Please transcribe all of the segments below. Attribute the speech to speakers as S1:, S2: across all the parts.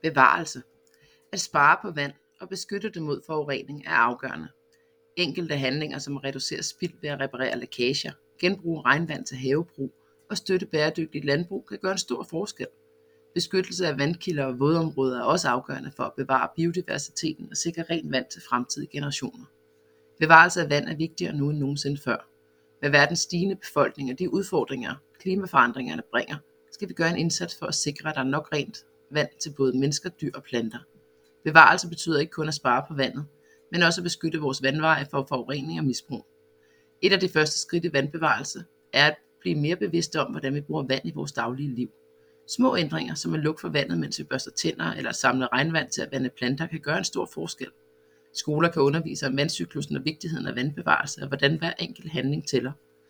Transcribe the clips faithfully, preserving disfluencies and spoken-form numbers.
S1: Bevarelse. At spare på vand og beskytte det mod forurening er afgørende. Enkelte handlinger som at reducere spild ved at reparere lækager, genbruge regnvand til havebrug og støtte bæredygtigt landbrug kan gøre en stor forskel. Beskyttelse af vandkilder og vådområder er også afgørende for at bevare biodiversiteten og sikre rent vand til fremtidige generationer. Bevarelse af vand er vigtigere nu end nogensinde før. Med verdens stigende befolkning og de udfordringer, klimaforandringerne bringer, skal vi gøre en indsats for at sikre, at der er nok rent vand til både mennesker, dyr og planter. Bevarelse betyder ikke kun at spare på vandet, men også at beskytte vores vandveje for forurening og misbrug. Et af de første skridt i vandbevarelse er at blive mere bevidste om, hvordan vi bruger vand i vores daglige liv. Små ændringer, som at lukke for vandet, mens vi børster tænder, eller at samle regnvand til at vande planter, kan gøre en stor forskel. Skoler kan undervise om vandcyklusen og vigtigheden af vandbevarelse, og hvordan hver enkelt handling tæller.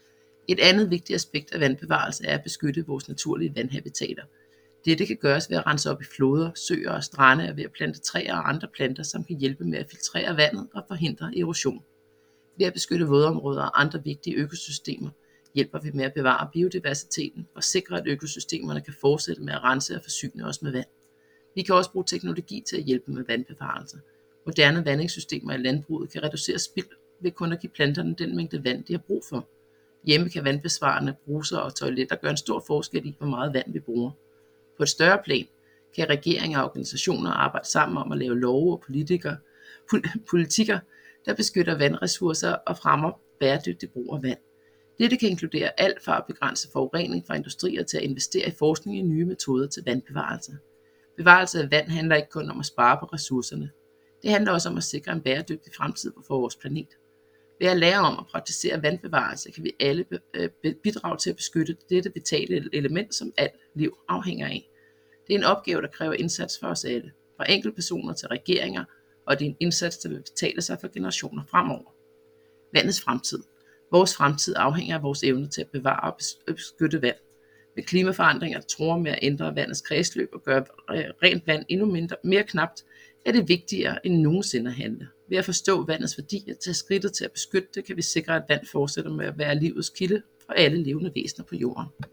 S1: Et andet vigtigt aspekt af vandbevarelse er at beskytte vores naturlige vandhabitater. Dette kan gøres ved at rense op i floder, søer og strande, og ved at plante træer og andre planter, som kan hjælpe med at filtrere vandet og forhindre erosion. Ved at beskytte vådområder og andre vigtige økosystemer, hjælper vi med at bevare biodiversiteten og sikre, at økosystemerne kan fortsætte med at rense og forsyne os med vand. Vi kan også bruge teknologi til at hjælpe med vandbevarelse. Moderne vandingssystemer i landbruget kan reducere spild ved kun at give planterne den mængde vand, de har brug for. Hjemme kan vandbesvarende bruser og toiletter gøre en stor forskel i, hvor meget vand vi bruger. På et større plan kan regeringer og organisationer arbejde sammen om at lave love og politikere, politikker, der beskytter vandressourcer og fremmer bæredygtig brug af vand. Dette kan inkludere alt fra at begrænse forurening fra industrier til at investere i forskning i nye metoder til vandbevarelse. Bevarelse af vand handler ikke kun om at spare på ressourcerne. Det handler også om at sikre en bæredygtig fremtid for vores planet. Ved at lære om at praktisere vandbevarelse kan vi alle bidrage til at beskytte dette vitale element, som alt liv afhænger af. Det er en opgave, der kræver indsats for os alle, fra enkeltpersoner til regeringer, og det er en indsats, der vil betale sig for generationer fremover. Vandets fremtid. Vores fremtid afhænger af vores evne til at bevare og beskytte vand. Med klimaforandringer, der truer med at ændre vandets kredsløb og gøre rent vand endnu mindre, mere knapt, er det vigtigere end nogensinde at handle. Ved at forstå vandets værdi og tage skridtet til at beskytte det, kan vi sikre, at vand fortsætter med at være livets kilde for alle levende væsener på jorden.